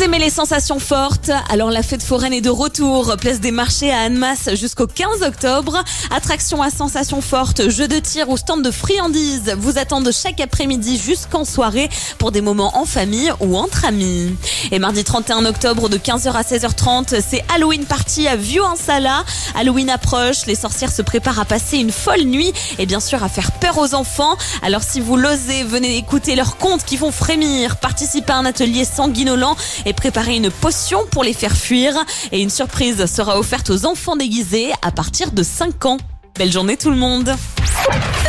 Vous aimez les sensations fortes? Alors la fête foraine est de retour. Place des marchés à Annemasse jusqu'au 15 octobre. Attractions à sensations fortes, jeux de tir ou stand de friandises vous attendent chaque après-midi jusqu'en soirée pour des moments en famille ou entre amis. Et mardi 31 octobre de 15h à 16h30, c'est Halloween Party à Vieux-en-Sala. Halloween approche, les sorcières se préparent à passer une folle nuit et bien sûr à faire peur aux enfants. Alors si vous l'osez, venez écouter leurs contes qui font frémir, participez à un atelier sanguinolent et préparez une potion pour les faire fuir. Et une surprise sera offerte aux enfants déguisés à partir de 5 ans. Belle journée tout le monde!